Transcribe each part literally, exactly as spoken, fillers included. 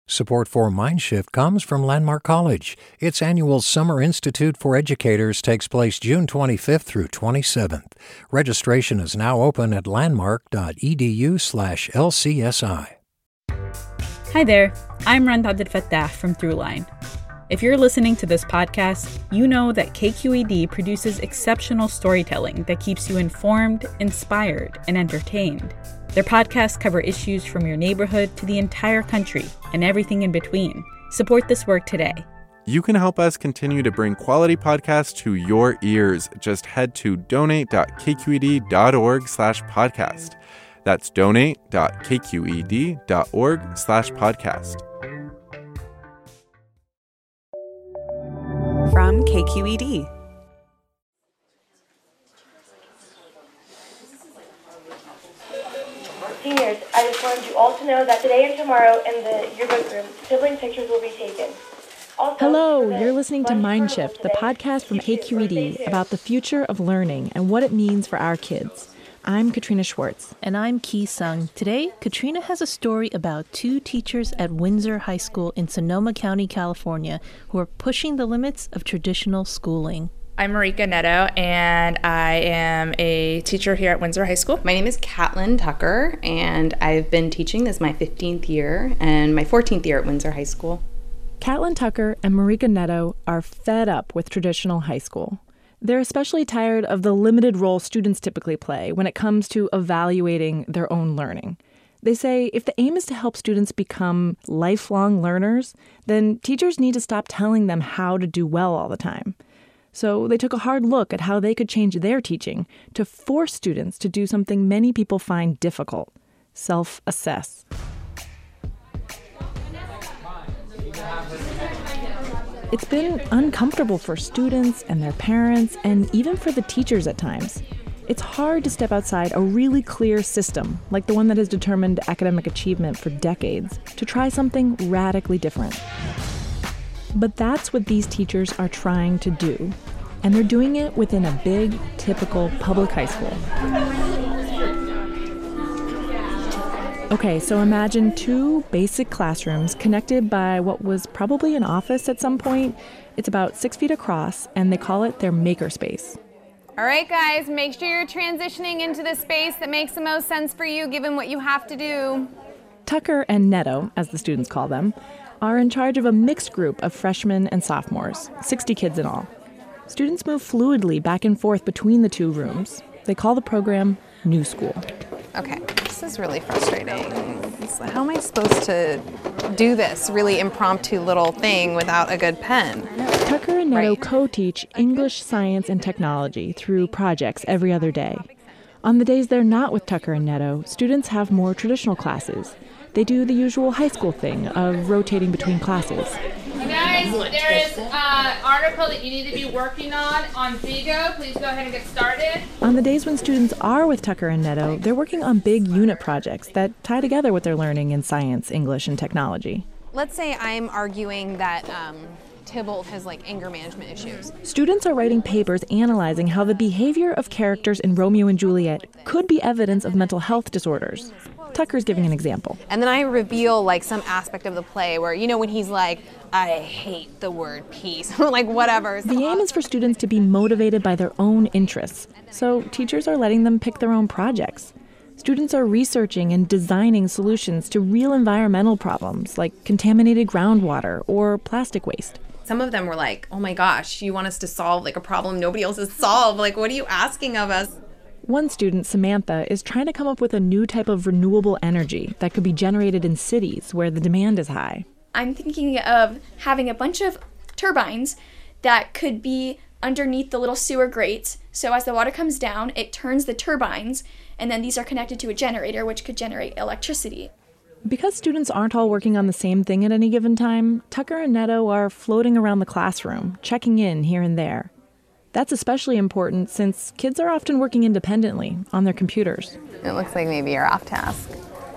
Support for Mindshift comes from Landmark College. Its annual Summer Institute for Educators takes place June twenty-fifth through twenty-seventh. Registration is now open at landmark.edu slash LCSI. Hi there, I'm Randa Abdel Fattah from Throughline. If you're listening to this podcast, you know that K Q E D produces exceptional storytelling that keeps you informed, inspired, and entertained. Their podcasts cover issues from your neighborhood to the entire country and everything in between. Support this work today. You can help us continue to bring quality podcasts to your ears. Just head to donate.kqed.org slash podcast. That's donate.kqed.org slash podcast. From K Q E D. Seniors, I just wanted you all to know that today and tomorrow in the yearbook room, sibling pictures will be taken. Also, Hello, you're listening to Mindshift, the podcast from K Q E D about the future of learning and what it means for our kids. I'm Katrina Schwartz. And I'm Ki Sung. Today, Katrina has a story about two teachers at Windsor High School in Sonoma County, California, who are pushing the limits of traditional schooling. I'm Marika Neto, and I am a teacher here at Windsor High School. My name is Catlin Tucker, and I've been teaching this my fifteenth year and my fourteenth year at Windsor High School. Catlin Tucker and Marika Neto are fed up with traditional high school. They're especially tired of the limited role students typically play when it comes to evaluating their own learning. They say if the aim is to help students become lifelong learners, then teachers need to stop telling them how to do well all the time. So they took a hard look at how they could change their teaching to force students to do something many people find difficult: self-assess. It's been uncomfortable for students and their parents, and even for the teachers at times. It's hard to step outside a really clear system, like the one that has determined academic achievement for decades, to try something radically different. But that's what these teachers are trying to do. And they're doing it within a big, typical public high school. Okay, so imagine two basic classrooms connected by what was probably an office at some point. It's about six feet across, and they call it their makerspace. All right, guys, make sure you're transitioning into the space that makes the most sense for you, given what you have to do. Tucker and Neto, as the students call them, are in charge of a mixed group of freshmen and sophomores, sixty kids in all. Students move fluidly back and forth between the two rooms. They call the program New School. Okay, this is really frustrating. How am I supposed to do this really impromptu little thing without a good pen? Tucker and Neto Right. co-teach English, science, and technology through projects every other day. On the days they're not with Tucker and Neto, students have more traditional classes. They do the usual high school thing of rotating between classes. You guys, there is an article that you need to be working on on Vigo. Please go ahead and get started. On the days when students are with Tucker and Neto, they're working on big unit projects that tie together what they're learning in science, English, and technology. Let's say I'm arguing that um, Tybalt has like anger management issues. Students are writing papers analyzing how the behavior of characters in Romeo and Juliet could be evidence of mental health disorders. Tucker's giving an example. And then I reveal like some aspect of the play where, you know, when he's like, I hate the word peace, or like whatever. The aim is for students to be motivated by their own interests. So teachers are letting them pick their own projects. Students are researching and designing solutions to real environmental problems like contaminated groundwater or plastic waste. Some of them were like, oh my gosh, you want us to solve like a problem nobody else has solved? Like, what are you asking of us? One student, Samantha, is trying to come up with a new type of renewable energy that could be generated in cities where the demand is high. I'm thinking of having a bunch of turbines that could be underneath the little sewer grates. So as the water comes down, it turns the turbines, and then these are connected to a generator, which could generate electricity. Because students aren't all working on the same thing at any given time, Tucker and Neto are floating around the classroom, checking in here and there. That's especially important since kids are often working independently on their computers. It looks like maybe you're off task.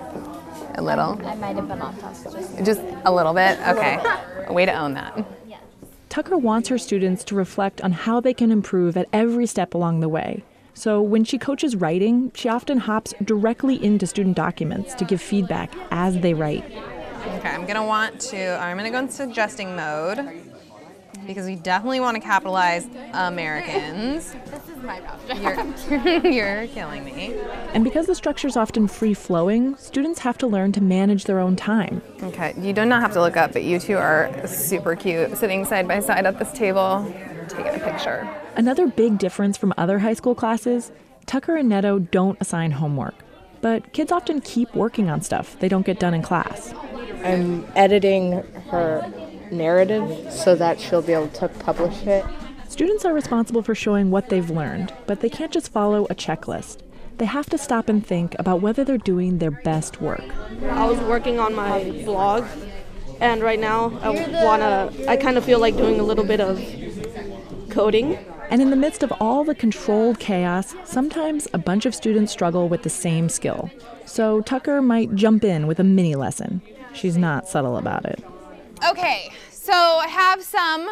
A little? I might have been off task. Just, just a little bit? Okay. A way to own that. Yes. Tucker wants her students to reflect on how they can improve at every step along the way. So when she coaches writing, she often hops directly into student documents to give feedback as they write. Okay, I'm gonna want to, I'm gonna go in suggesting mode because we definitely want to capitalize Americans. This is my job. You're, you're killing me. And because the structure's often free-flowing, students have to learn to manage their own time. Okay, you do not have to look up, but you two are super cute, sitting side by side at this table, taking a picture. Another big difference from other high school classes, Tucker and Neto don't assign homework. But kids often keep working on stuff they don't get done in class. I'm editing her narrative so that she'll be able to publish it. Students are responsible for showing what they've learned, but they can't just follow a checklist. They have to stop and think about whether they're doing their best work. I was working on my blog, and right now I wanna, I kind of feel like doing a little bit of coding. And in the midst of all the controlled chaos, sometimes a bunch of students struggle with the same skill. So Tucker might jump in with a mini lesson. She's not subtle about it. Okay, so I have some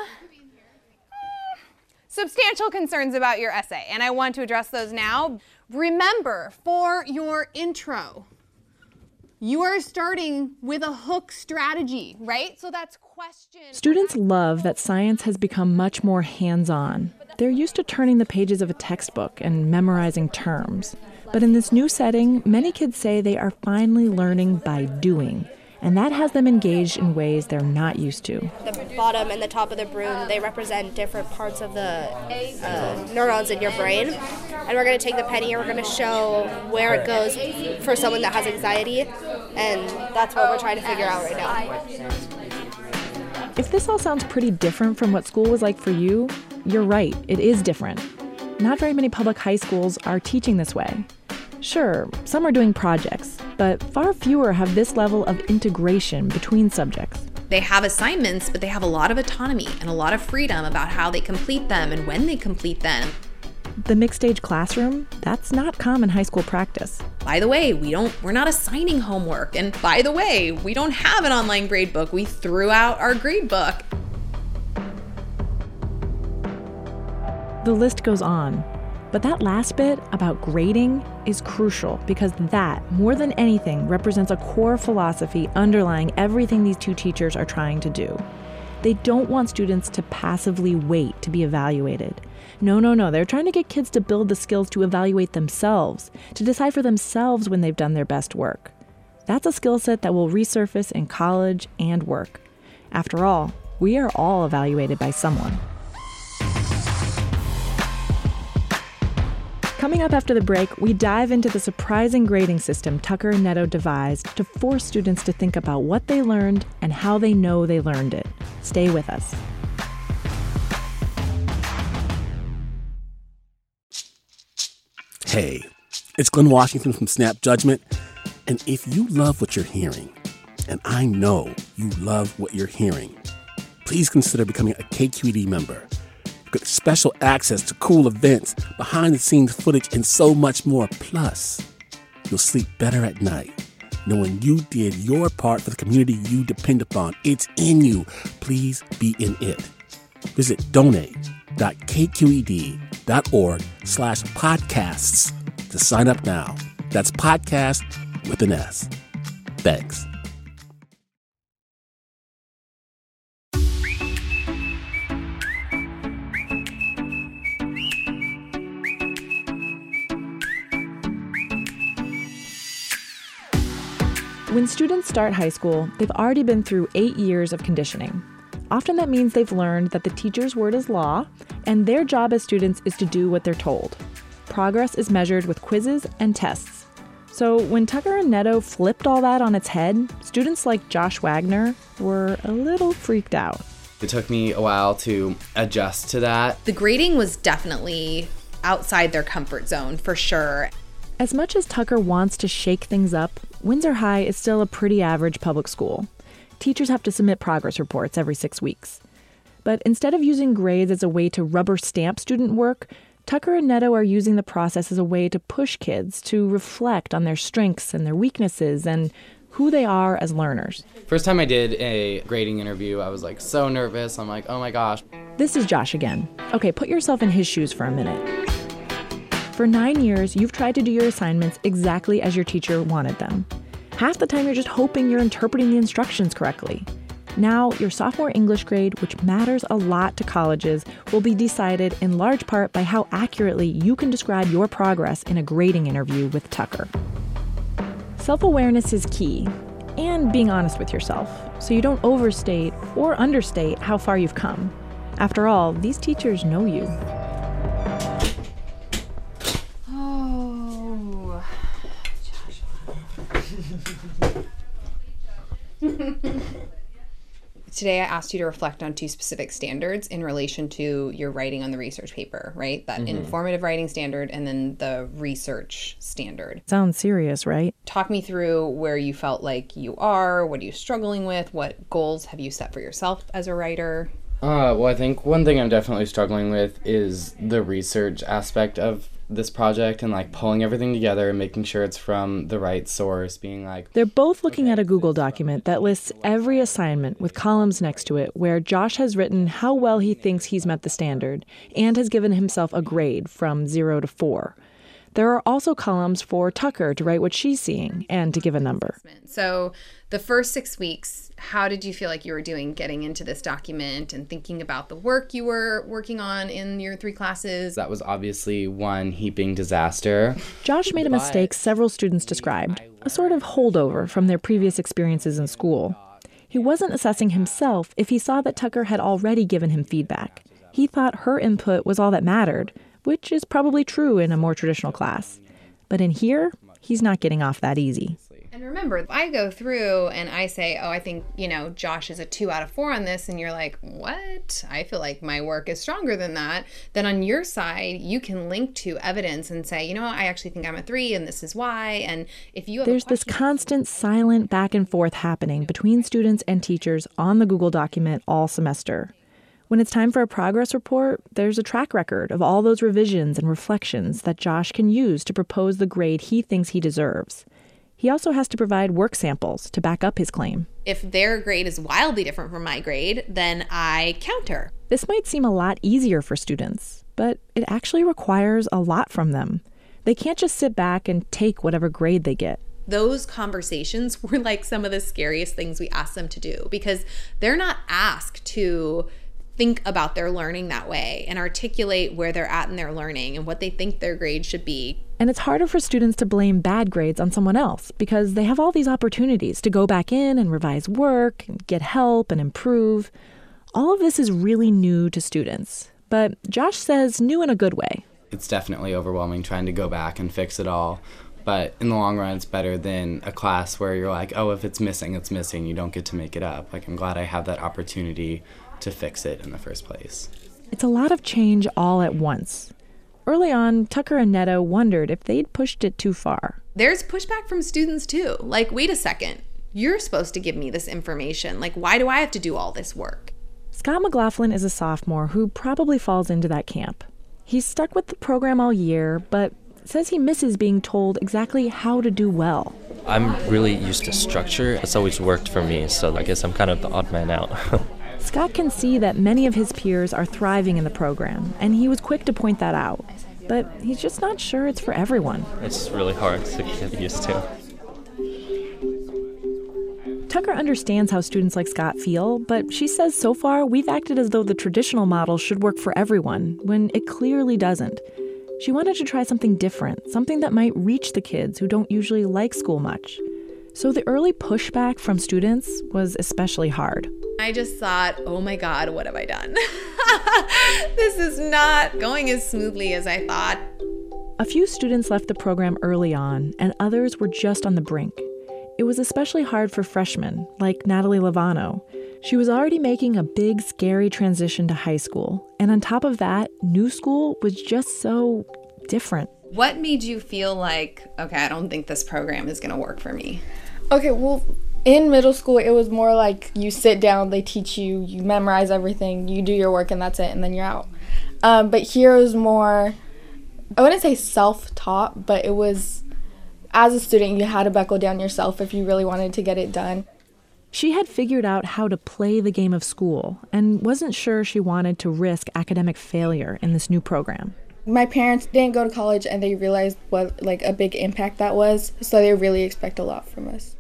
substantial concerns about your essay, and I want to address those now. Remember, for your intro, you are starting with a hook strategy, right? So that's question. Students love that science has become much more hands-on. They're used to turning the pages of a textbook and memorizing terms. But in this new setting, many kids say they are finally learning by doing. And that has them engaged in ways they're not used to. The bottom and the top of the broom, they represent different parts of the uh, neurons in your brain. And we're going to take the penny and we're going to show where it goes for someone that has anxiety. And that's what we're trying to figure out right now. If this all sounds pretty different from what school was like for you, you're right, it is different. Not very many public high schools are teaching this way. Sure, some are doing projects, but far fewer have this level of integration between subjects. They have assignments, but they have a lot of autonomy and a lot of freedom about how they complete them and when they complete them. The mixed-stage classroom, that's not common high school practice. By the way, we don't, we're not assigning homework. And by the way, we don't have an online grade book. We threw out our grade book. The list goes on. But that last bit about grading is crucial because that, more than anything, represents a core philosophy underlying everything these two teachers are trying to do. They don't want students to passively wait to be evaluated. No, no, no. They're trying to get kids to build the skills to evaluate themselves, to decide for themselves when they've done their best work. That's a skill set that will resurface in college and work. After all, we are all evaluated by someone. Coming up after the break, we dive into the surprising grading system Tucker and Neto devised to force students to think about what they learned and how they know they learned it. Stay with us. Hey, it's Glenn Washington from Snap Judgment. And if you love what you're hearing, and I know you love what you're hearing, please consider becoming a K Q E D member. Get special access to cool events, behind-the-scenes footage, and so much more. Plus, you'll sleep better at night knowing you did your part for the community you depend upon. It's in you. Please be in it. Visit donate.kqed.org slash podcasts to sign up now. That's podcast with an S. Thanks. When students start high school, they've already been through eight years of conditioning. Often that means they've learned that the teacher's word is law, and their job as students is to do what they're told. Progress is measured with quizzes and tests. So when Tucker and Neto flipped all that on its head, students like Josh Wagner were a little freaked out. It took me a while to adjust to that. The grading was definitely outside their comfort zone, for sure. As much as Tucker wants to shake things up, Windsor High is still a pretty average public school. Teachers have to submit progress reports every six weeks. But instead of using grades as a way to rubber stamp student work, Tucker and Neto are using the process as a way to push kids to reflect on their strengths and their weaknesses and who they are as learners. First time I did a grading interview, I was like so nervous. I'm like, oh my gosh. This is Josh again. Okay, put yourself in his shoes for a minute. For nine years, you've tried to do your assignments exactly as your teacher wanted them. Half the time you're just hoping you're interpreting the instructions correctly. Now, your sophomore English grade, which matters a lot to colleges, will be decided in large part by how accurately you can describe your progress in a grading interview with Tucker. Self-awareness is key, and being honest with yourself, so you don't overstate or understate how far you've come. After all, these teachers know you. Oh. Today I asked you to reflect on two specific standards in relation to your writing on the research paper, right? That mm-hmm. informative writing standard and then the research standard. Sounds serious, right? Talk me through where you felt like you are, what are you struggling with, what goals have you set for yourself as a writer? Uh, well, I think one thing I'm definitely struggling with is the research aspect of this project and like pulling everything together and making sure it's from the right source, being like... They're both looking at a Google document that lists every assignment with columns next to it where Josh has written how well he thinks he's met the standard and has given himself a grade from zero to four. There are also columns for Tucker to write what she's seeing and to give a number. So the first six weeks, how did you feel like you were doing getting into this document and thinking about the work you were working on in your three classes? That was obviously one heaping disaster. Josh made a mistake several students described, a sort of holdover from their previous experiences in school. He wasn't assessing himself if he saw that Tucker had already given him feedback. He thought her input was all that mattered, which is probably true in a more traditional class. But in here, he's not getting off that easy. And remember, if I go through and I say, oh, I think, you know, Josh is a two out of four on this, and you're like, what? I feel like my work is stronger than that. Then on your side, you can link to evidence and say, you know what, I actually think I'm a three, and this is why. And if you have There's this constant silent back and forth happening between students and teachers on the Google document all semester. When it's time for a progress report, there's a track record of all those revisions and reflections that Josh can use to propose the grade he thinks he deserves. He also has to provide work samples to back up his claim. If their grade is wildly different from my grade, then I counter. This might seem a lot easier for students, but it actually requires a lot from them. They can't just sit back and take whatever grade they get. Those conversations were like some of the scariest things we asked them to do, because they're not asked to think about their learning that way and articulate where they're at in their learning and what they think their grade should be. And it's harder for students to blame bad grades on someone else because they have all these opportunities to go back in and revise work and get help and improve. All of this is really new to students, but Josh says new in a good way. It's definitely overwhelming trying to go back and fix it all. But in the long run, it's better than a class where you're like, oh, if it's missing, it's missing. You don't get to make it up. Like, I'm glad I have that opportunity to fix it in the first place. It's a lot of change all at once. Early on, Tucker and Neto wondered if they'd pushed it too far. There's pushback from students too. Like, wait a second, you're supposed to give me this information. Like, why do I have to do all this work? Scott McLaughlin is a sophomore who probably falls into that camp. He's stuck with the program all year, but says he misses being told exactly how to do well. I'm really used to structure. It's always worked for me, so I guess I'm kind of the odd man out. Scott can see that many of his peers are thriving in the program, and he was quick to point that out. But he's just not sure it's for everyone. It's really hard to get used to. Tucker understands how students like Scott feel, but she says so far we've acted as though the traditional model should work for everyone, when it clearly doesn't. She wanted to try something different, something that might reach the kids who don't usually like school much. So the early pushback from students was especially hard. I just thought, oh my God, what have I done? This is not going as smoothly as I thought. A few students left the program early on, and others were just on the brink. It was especially hard for freshmen, like Natalie Lovano. She was already making a big, scary transition to high school, and on top of that, new school was just so different. What made you feel like, okay, I don't think this program is going to work for me? Okay, well, in middle school, it was more like you sit down, they teach you, you memorize everything, you do your work, and that's it, and then you're out. Um, but here it was more, I wouldn't say self-taught, but it was, as a student, you had to buckle down yourself if you really wanted to get it done. She had figured out how to play the game of school and wasn't sure she wanted to risk academic failure in this new program. My parents didn't go to college, and they realized what like a big impact that was, so they really expect a lot from us.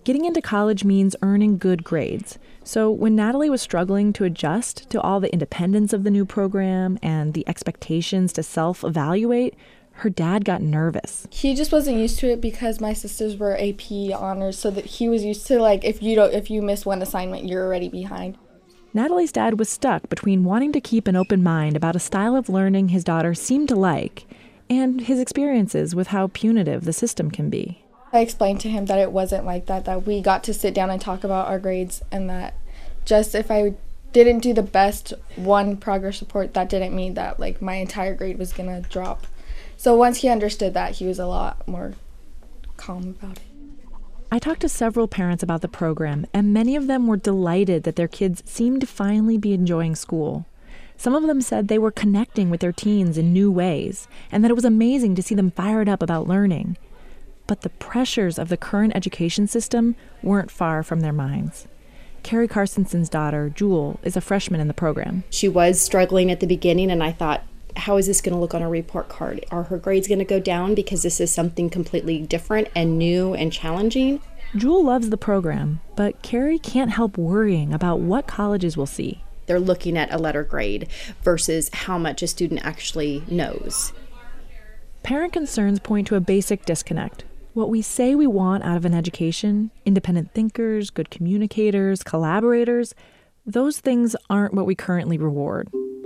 Getting into college means earning good grades. So when Natalie was struggling to adjust to all the independence of the new program and the expectations to self-evaluate, her dad got nervous. He just wasn't used to it because my sisters were A P honors, so that he was used to, like, if you don't, if you miss one assignment, you're already behind. Natalie's dad was stuck between wanting to keep an open mind about a style of learning his daughter seemed to like and his experiences with how punitive the system can be. I explained to him that it wasn't like that, that we got to sit down and talk about our grades, and that just if I didn't do the best one progress report, that didn't mean that, like, my entire grade was gonna drop. So once he understood that, he was a lot more calm about it. I talked to several parents about the program, and many of them were delighted that their kids seemed to finally be enjoying school. Some of them said they were connecting with their teens in new ways, and that it was amazing to see them fired up about learning. But the pressures of the current education system weren't far from their minds. Carrie Carsonson's daughter, Jewel, is a freshman in the program. She was struggling at the beginning, and I thought, how is this going to look on a report card? Are her grades going to go down because this is something completely different and new and challenging? Jewel loves the program, but Carrie can't help worrying about what colleges will see. They're looking at a letter grade versus how much a student actually knows. Parent concerns point to a basic disconnect. What we say we want out of an education, independent thinkers, good communicators, collaborators, those things aren't what we currently reward.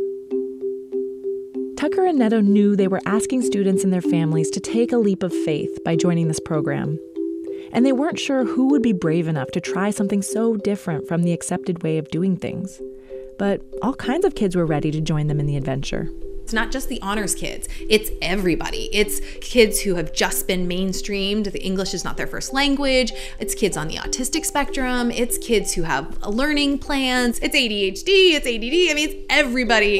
Tucker and Neto knew they were asking students and their families to take a leap of faith by joining this program. And they weren't sure who would be brave enough to try something so different from the accepted way of doing things. But all kinds of kids were ready to join them in the adventure. It's not just the honors kids, it's everybody. It's kids who have just been mainstreamed, the English is not their first language, it's kids on the autistic spectrum, it's kids who have learning plans, it's A D H D, it's A D D, I mean, it's everybody.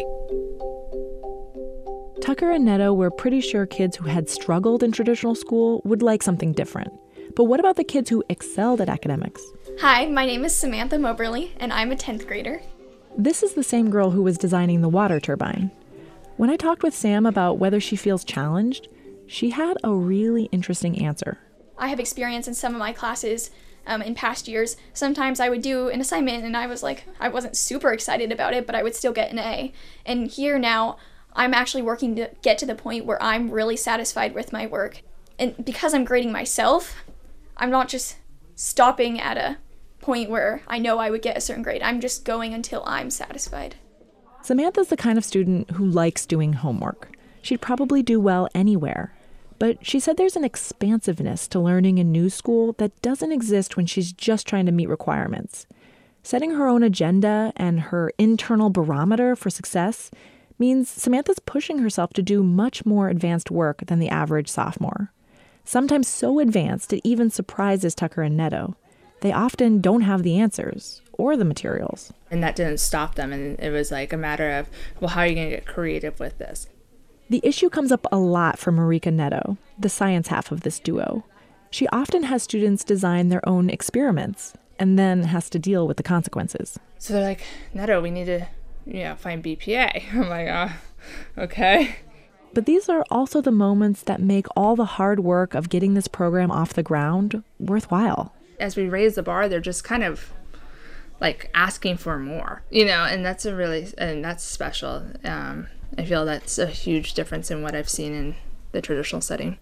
Tucker and Neto were pretty sure kids who had struggled in traditional school would like something different. But what about the kids who excelled at academics? Hi, my name is Samantha Moberly, and I'm a tenth grader. This is the same girl who was designing the water turbine. When I talked with Sam about whether she feels challenged, she had a really interesting answer. I have experience in some of my classes um, in past years. Sometimes I would do an assignment and I was like, I wasn't super excited about it, but I would still get an A. And here now, I'm actually working to get to the point where I'm really satisfied with my work. And because I'm grading myself, I'm not just stopping at a point where I know I would get a certain grade. I'm just going until I'm satisfied. Samantha's the kind of student who likes doing homework. She'd probably do well anywhere. But she said there's an expansiveness to learning in new school that doesn't exist when she's just trying to meet requirements. Setting her own agenda and her internal barometer for success means Samantha's pushing herself to do much more advanced work than the average sophomore. Sometimes so advanced it even surprises Tucker and Neto. They often don't have the answers or the materials. And that didn't stop them, and it was like a matter of, well, how are you going to get creative with this? The issue comes up a lot for Marika Neto, the science half of this duo. She often has students design their own experiments and then has to deal with the consequences. So they're like, Neto, we need to, you know, find B P A. I'm like, oh, okay. But these are also the moments that make all the hard work of getting this program off the ground worthwhile. As we raise the bar, they're just kind of like asking for more, you know, and that's a really, and that's special. Um, I feel that's a huge difference in what I've seen in the traditional setting.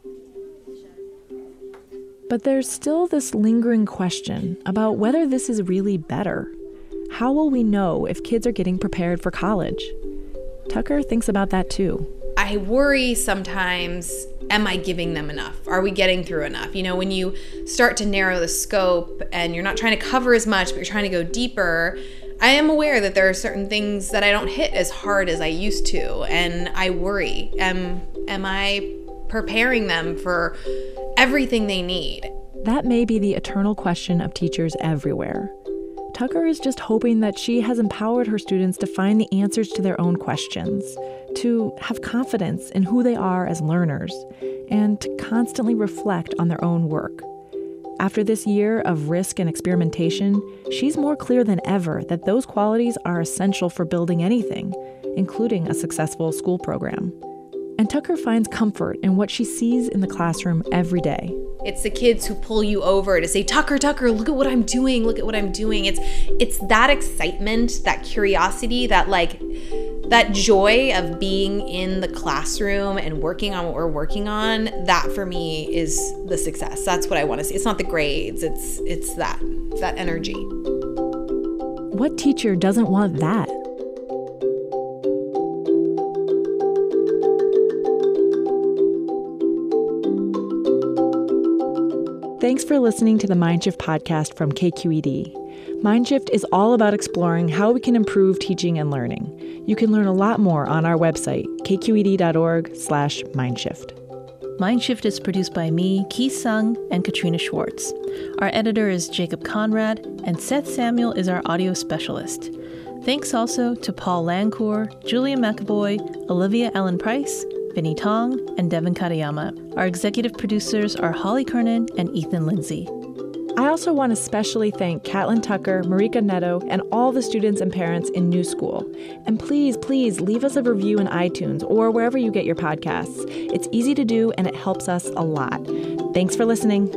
But there's still this lingering question about whether this is really better. How will we know if kids are getting prepared for college? Tucker thinks about that too. I worry sometimes, am I giving them enough? Are we getting through enough? You know, when you start to narrow the scope and you're not trying to cover as much, but you're trying to go deeper, I am aware that there are certain things that I don't hit as hard as I used to, and I worry. Am, am I preparing them for everything they need? That may be the eternal question of teachers everywhere. Tucker is just hoping that she has empowered her students to find the answers to their own questions, to have confidence in who they are as learners, and to constantly reflect on their own work. After this year of risk and experimentation, she's more clear than ever that those qualities are essential for building anything, including a successful school program. And Tucker finds comfort in what she sees in the classroom every day. It's the kids who pull you over to say, Tucker, Tucker, look at what I'm doing. Look at what I'm doing. It's it's that excitement, that curiosity, that like that joy of being in the classroom and working on what we're working on. That for me is the success. That's what I want to see. It's not the grades. It's it's that that energy. What teacher doesn't want that? Thanks for listening to the Mindshift podcast from K Q E D. Mindshift is all about exploring how we can improve teaching and learning. You can learn a lot more on our website, k q e d dot org slash mindshift. Mindshift is produced by me, Ki Sung, and Katrina Schwartz. Our editor is Jacob Conrad, and Seth Samuel is our audio specialist. Thanks also to Paul Lancour, Julia McAvoy, Olivia Ellen Price, Vinnie Tong, and Devin Katayama. Our executive producers are Holly Kernan and Ethan Lindsay. I also want to specially thank Catlin Tucker, Marika Neto, and all the students and parents in New School. And please, please leave us a review in iTunes or wherever you get your podcasts. It's easy to do and it helps us a lot. Thanks for listening.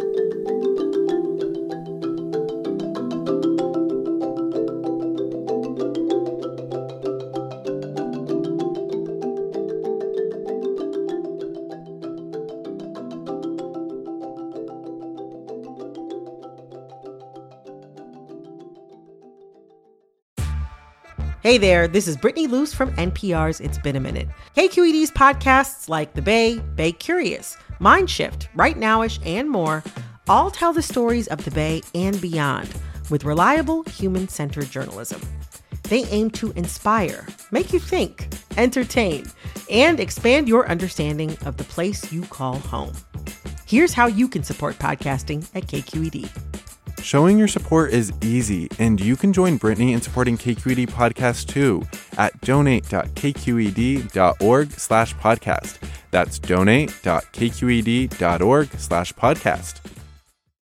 Hey there, this is Brittany Luce from N P R's It's Been a Minute. K Q E D's podcasts like The Bay, Bay Curious, Mindshift, Right Nowish, and more all tell the stories of the Bay and beyond with reliable, human-centered journalism. They aim to inspire, make you think, entertain, and expand your understanding of the place you call home. Here's how you can support podcasting at K Q E D. Showing your support is easy, and you can join Brittany in supporting K Q E D Podcast too at donate dot k q e d dot org slash podcast. That's donate dot k q e d dot org slash podcast.